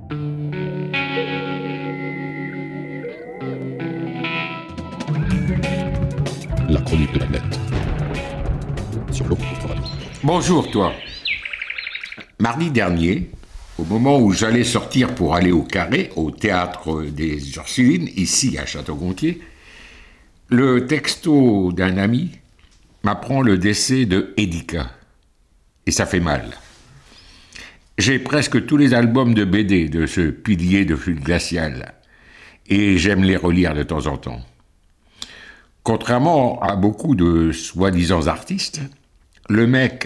La chronique de la nette. Sur l'eau contre radio. Bonjour toi. Mardi dernier, au moment où j'allais sortir pour aller au Carré, au théâtre des Ursulines, ici à Château-Gontier, le texto d'un ami m'apprend le décès de Edika. Et ça fait mal. J'ai presque tous les albums de BD de ce pilier de flûte glaciale. Et j'aime les relire de temps en temps. Contrairement à beaucoup de soi-disant artistes, le mec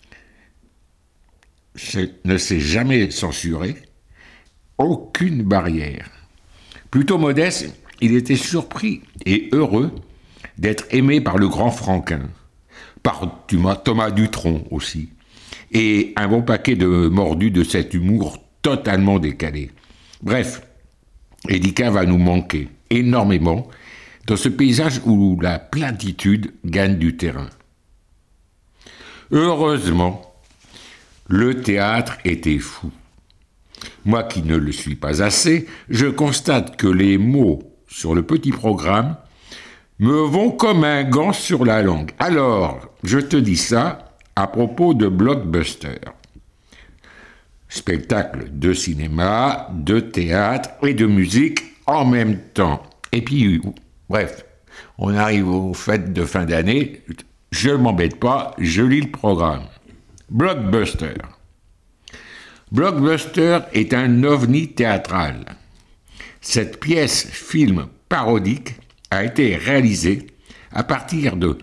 ne s'est jamais censuré, aucune barrière. Plutôt modeste, il était surpris et heureux d'être aimé par le grand Franquin, par Thomas Dutronc aussi, et un bon paquet de mordus de cet humour totalement décalé. Bref, Edika va nous manquer énormément dans ce paysage où la platitude gagne du terrain. Heureusement, le théâtre était fou. Moi qui ne le suis pas assez, je constate que les mots sur le petit programme me vont comme un gant sur la langue. Alors, je te dis ça à propos de Blockbuster. Spectacle de cinéma, de théâtre et de musique en même temps. Et puis, bref, on arrive aux fêtes de fin d'année, je ne m'embête pas, je lis le programme. Blockbuster. Blockbuster est un ovni théâtral. Cette pièce film parodique a été réalisée à partir de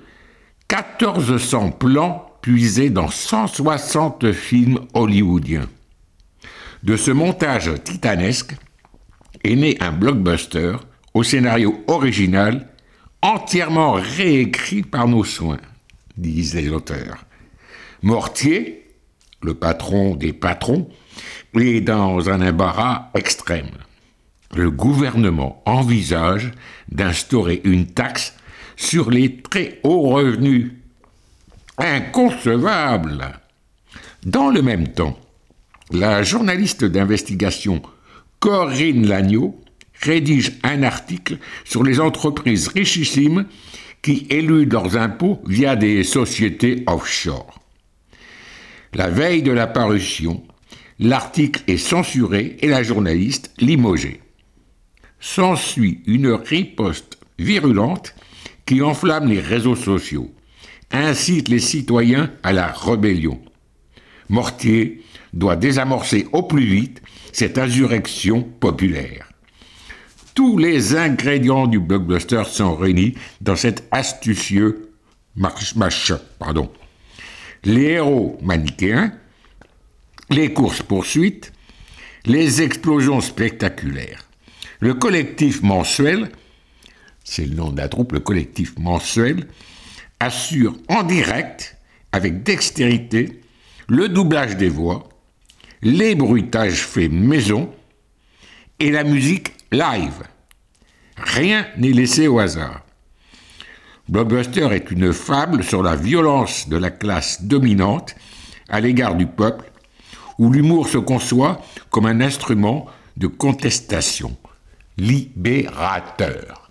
1400 plans puisés dans 160 films hollywoodiens. De ce montage titanesque est né un blockbuster au scénario original entièrement réécrit par nos soins, disent les auteurs. Mortier, le patron des patrons, est dans un embarras extrême. Le gouvernement envisage d'instaurer une taxe sur les très hauts revenus. Inconcevable! Dans le même temps, la journaliste d'investigation Corinne Lagneau rédige un article sur les entreprises richissimes qui éludent leurs impôts via des sociétés offshore. La veille de la parution, l'article est censuré et la journaliste limogée. S'ensuit une riposte virulente qui enflamme les réseaux sociaux, incite les citoyens à la rébellion. Mortier doit désamorcer au plus vite cette insurrection populaire. Tous les ingrédients du blockbuster sont réunis dans cet astucieux match. Les héros manichéens, les courses-poursuites, les explosions spectaculaires. Le collectif mensuel, c'est le nom de la troupe, le collectif mensuel, assure en direct, avec dextérité, le doublage des voix, les bruitages faits maison et la musique live. Rien n'est laissé au hasard. Blockbuster est une fable sur la violence de la classe dominante à l'égard du peuple, où l'humour se conçoit comme un instrument de contestation libérateur.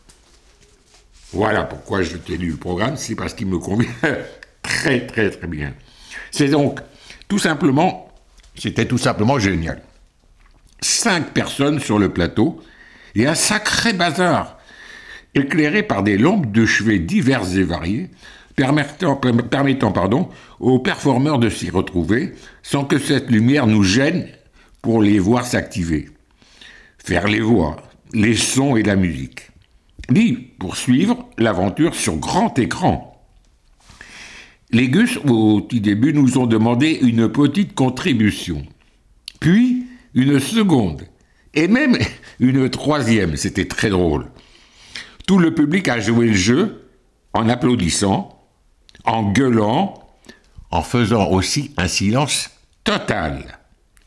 Voilà pourquoi je t'ai lu le programme, c'est parce qu'il me convient très très très bien. C'était tout simplement génial. 5 personnes sur le plateau et un sacré bazar, éclairé par des lampes de chevet diverses et variées, permettant aux performeurs de s'y retrouver sans que cette lumière nous gêne pour les voir s'activer. Faire les voix, les sons et la musique. Ni poursuivre l'aventure sur grand écran. Les Gus, au tout début, nous ont demandé une petite contribution. Puis, une seconde. Et même une troisième. C'était très drôle. Tout le public a joué le jeu en applaudissant, en gueulant, en faisant aussi un silence total.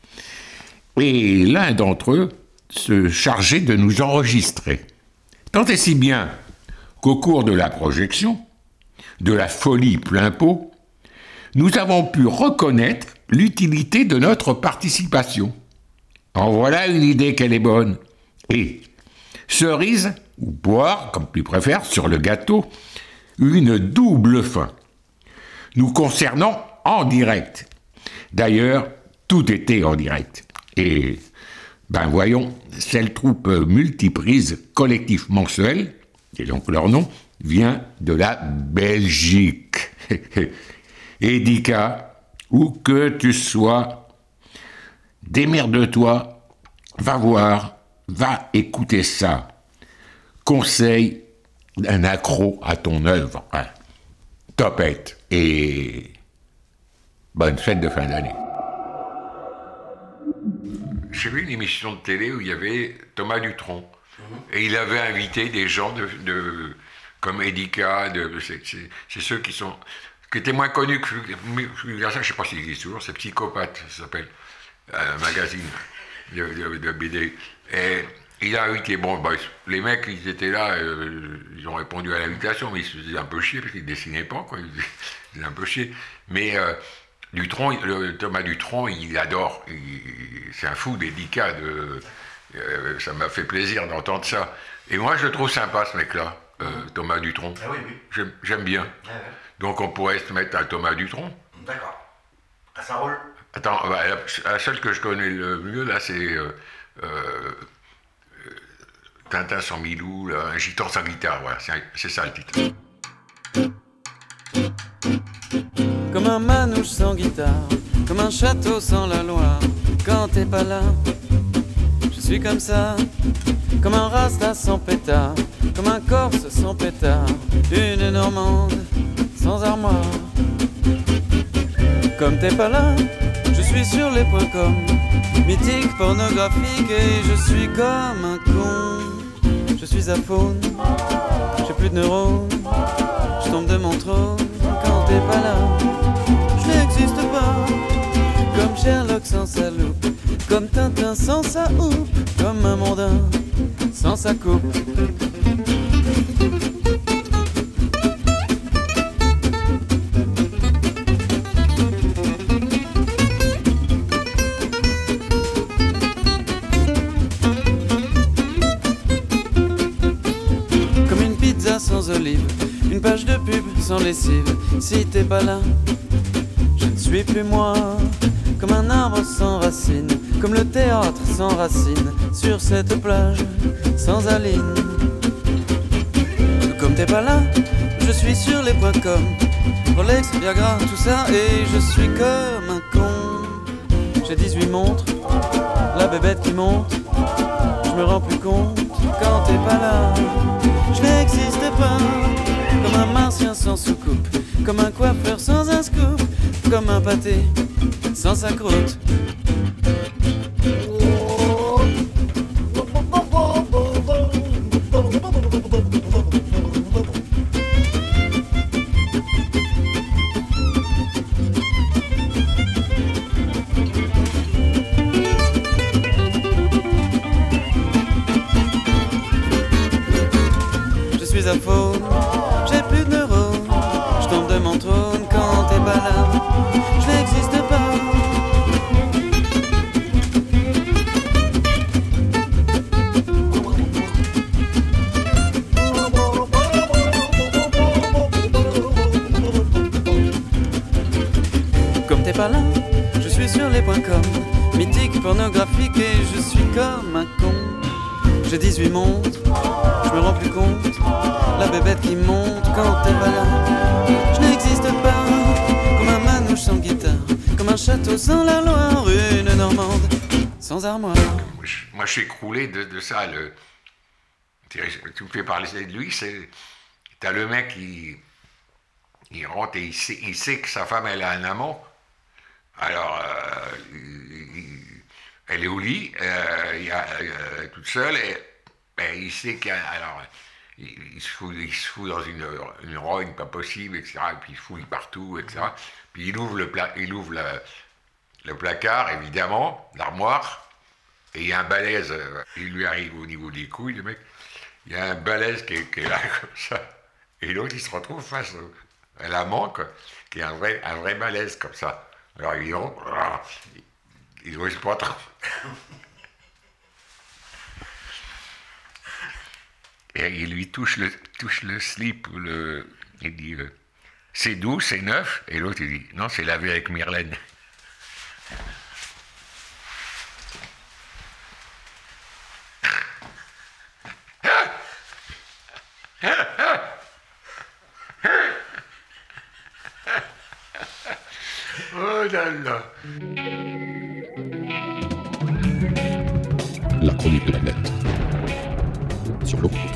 Et l'un d'entre eux se chargeait de nous enregistrer. Tant et si bien qu'au cours de la projection, de la folie plein pot, nous avons pu reconnaître l'utilité de notre participation. En voilà une idée qu'elle est bonne. Et cerise, ou poire, comme tu préfères, sur le gâteau, une double fin. Nous concernant en direct. D'ailleurs, tout était en direct. Et, ben voyons, cette troupe multiprise, collectif mensuel, et donc leur nom, vient de la Belgique. Edika, où que tu sois, démerde-toi, va voir, va écouter ça. Conseil d'un accro à ton œuvre. Hein. Topette et bonne fête de fin d'année. J'ai vu une émission de télé où il y avait Thomas Dutronc. Et il avait invité des gens comme Edika, c'est ceux qui étaient moins connus que Fulgurassa, je ne sais pas s'il existe toujours, c'est Psychopathe, ça s'appelle, un magazine de BD. Et il a invité, les mecs, ils étaient là, ils ont répondu à l'invitation, mais ils se faisaient un peu chier, parce qu'ils ne dessinaient pas, quoi, ils se faisaient un peu chier. Mais Thomas Dutronc, il adore, c'est un fou d'Edika, ça m'a fait plaisir d'entendre ça. Et moi, je le trouve sympa, ce mec-là, Thomas Dutronc. Ah oui, oui. J'aime bien. Ah ouais. Donc on pourrait se mettre à Thomas Dutronc. D'accord. Ah, ça roule. Attends, la seule que je connais le mieux, là, c'est Tintin sans Milou, là, un gitan sans guitare, voilà, c'est ça le titre. Comme un manouche sans guitare, comme un château sans la Loire. Quand t'es pas là, je suis comme ça. Comme un rasta sans pétard, comme un corse sans pétard, une normande sans armoire. Comme t'es pas là, je suis sur les points com, mythique, pornographique, et je suis comme un con. Je suis aphone, j'ai plus de neurones, je tombe de mon trône quand t'es pas là. Je n'existe pas, comme Sherlock sans sa loupe, comme Tintin sans sa houppe, comme un mondain sans sa coupe. Comme une pizza sans olive, une page de pub sans lessive. Si t'es pas là, je ne suis plus moi. Comme un arbre sans racines, comme le théâtre sans racines, sur cette plage sans Aline. Comme t'es pas là, je suis sur les points com, Rolex, Viagra, tout ça, et je suis comme un con. J'ai 18 montres, la bébête qui monte, je me rends plus compte quand t'es pas là. Je n'existe pas, comme un martien sans soucoupe, comme un coiffeur sans un scoop, comme un pâté sans sa croûte. Je suis un faune, j'ai plus de neurones, je tombe de mon trône quand t'es pas là. Je n'existe pas. Comme t'es pas là, je suis sur les points com, mythique, pornographique, et je suis comme un con. J'ai 18 montres, je me rends plus compte, la bébête qui monte quand t'es pas là. Je n'existe pas, comme un manouche sans guitare, comme un château sans la Loire, une normande sans armoire. Moi, je suis écroulé de ça. Tu me fais parler de lui, t'as le mec il rentre et il sait que sa femme, elle a un amant. Alors, elle est au lit, toute seule, et il sait qu'il y a... Alors, il se fout dans une rogne pas possible, etc. Et puis il fouille partout, etc. Puis il ouvre le placard, évidemment, l'armoire, et il y a un balèze. Il lui arrive au niveau des couilles, le mec. Il y a un balèze qui est là, comme ça. Et l'autre, il se retrouve face à l'amant, qui est un vrai balèze, comme ça. Alors il n'ose pas trop. Et il lui touche le slip, il dit c'est doux, c'est neuf. Et l'autre il dit non, c'est lavé avec Myrlène. Oh là là. La chronique de la nette. Sur l'eau.